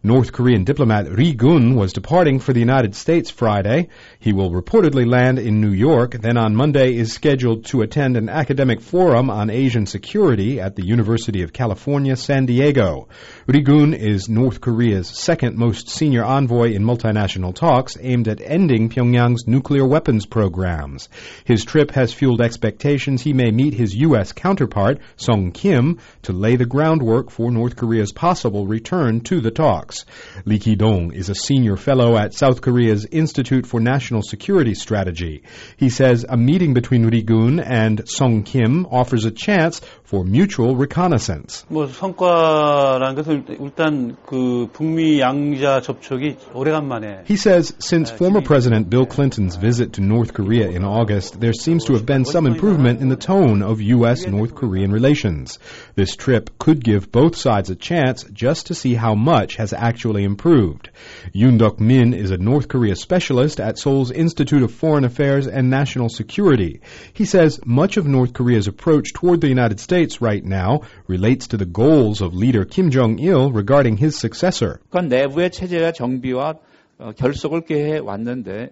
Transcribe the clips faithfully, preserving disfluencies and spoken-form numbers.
North Korean diplomat Ri Gun was departing for the United States Friday. He will reportedly land in New York, then on Monday is scheduled to attend an academic forum on Asian security at the University of California, San Diego. Ri Gun is North Korea's second most senior envoy in multinational talks aimed at ending Pyongyang's nuclear weapons programs. His trip has fueled expectations he may meet his U S counterpart, Sung Kim, to lay the groundwork for North Korea's possible return to the talks. Lee Ki-dong is a senior fellow at South Korea's Institute for National Security Strategy. He says a meeting between Ri Gun and Sung Kim offers a chance for mutual reconnaissance. 뭐 성과라는 것은 일단 그 북미 양자 접촉이 오래간만에. He says since former President Bill Clinton's visit to North Korea in August, there seems to have been some improvement in the tone of U S North Korean relations. This trip could give both sides a chance just to see how much has actually improved. Yoon Duk-min is a North Korea specialist at Seoul's Institute of Foreign Affairs and National Security. He says much of North Korea's approach toward the United States right now relates to the goals of leader Kim Jong-il regarding his successor. 북한 내부의 체제와 정비와 결속을 꾀해 왔는데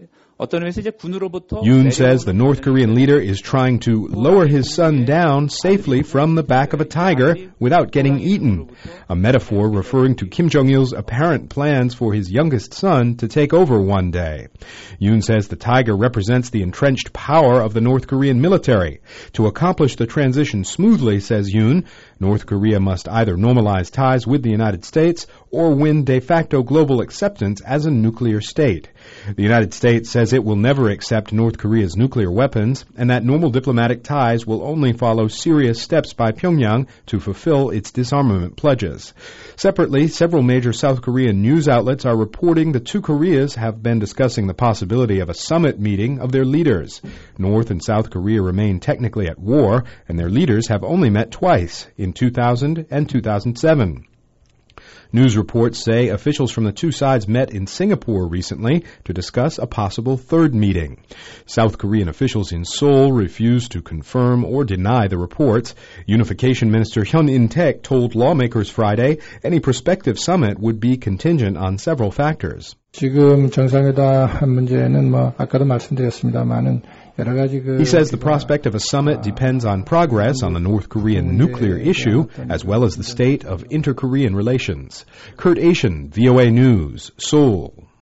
Yoon says the North Korean leader is trying to lower his son down safely from the back of a tiger without getting eaten, a metaphor referring to Kim Jong-il's apparent plans for his youngest son to take over one day. Yoon says the tiger represents the entrenched power of the North Korean military. To accomplish the transition smoothly, says Yoon, North Korea must either normalize ties with the United States or win de facto global acceptance as a nuclear state. The United States says it will never accept North Korea's nuclear weapons and that normal diplomatic ties will only follow serious steps by Pyongyang to fulfill its disarmament pledges. Separately, several major South Korean news outlets are reporting the two Koreas have been discussing the possibility of a summit meeting of their leaders. North and South Korea remain technically at war, and their leaders have only met twice, in two thousand and two thousand seven. News reports say officials from the two sides met in Singapore recently to discuss a possible third meeting. South Korean officials in Seoul refused to confirm or deny the reports. Unification Minister Hyun In-taek told lawmakers Friday any prospective summit would be contingent on several factors. 지금 정상회담 문제는 뭐 아까도 말씀드렸습니다만은 He says the prospect of a summit depends on progress on the North Korean nuclear issue, as well as the state of inter-Korean relations. Kurt Asian, V O A News, Seoul.